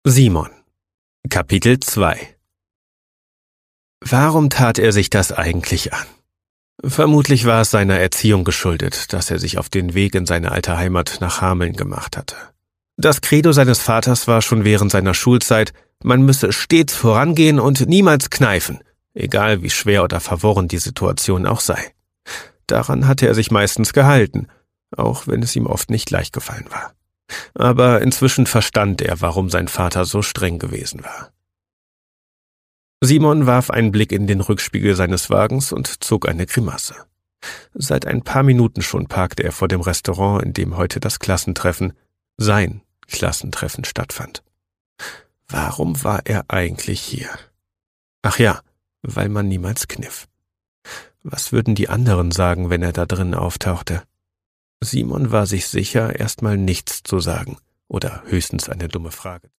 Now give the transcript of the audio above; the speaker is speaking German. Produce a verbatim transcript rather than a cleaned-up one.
Simon. Kapitel zwei. Warum tat er sich das eigentlich an? Vermutlich war es seiner Erziehung geschuldet, dass er sich auf den Weg in seine alte Heimat nach Hameln gemacht hatte. Das Credo seines Vaters war schon während seiner Schulzeit, man müsse stets vorangehen und niemals kneifen, egal wie schwer oder verworren die Situation auch sei. Daran hatte er sich meistens gehalten, auch wenn es ihm oft nicht leicht gefallen war. Aber inzwischen verstand er, warum sein Vater so streng gewesen war. Simon warf einen Blick in den Rückspiegel seines Wagens und zog eine Grimasse. Seit ein paar Minuten schon parkte er vor dem Restaurant, in dem heute das Klassentreffen, sein Klassentreffen stattfand. Warum war er eigentlich hier? Ach ja, weil man niemals kniff. Was würden die anderen sagen, wenn er da drin auftauchte? Simon war sich sicher, erstmal nichts zu sagen oder höchstens eine dumme Frage.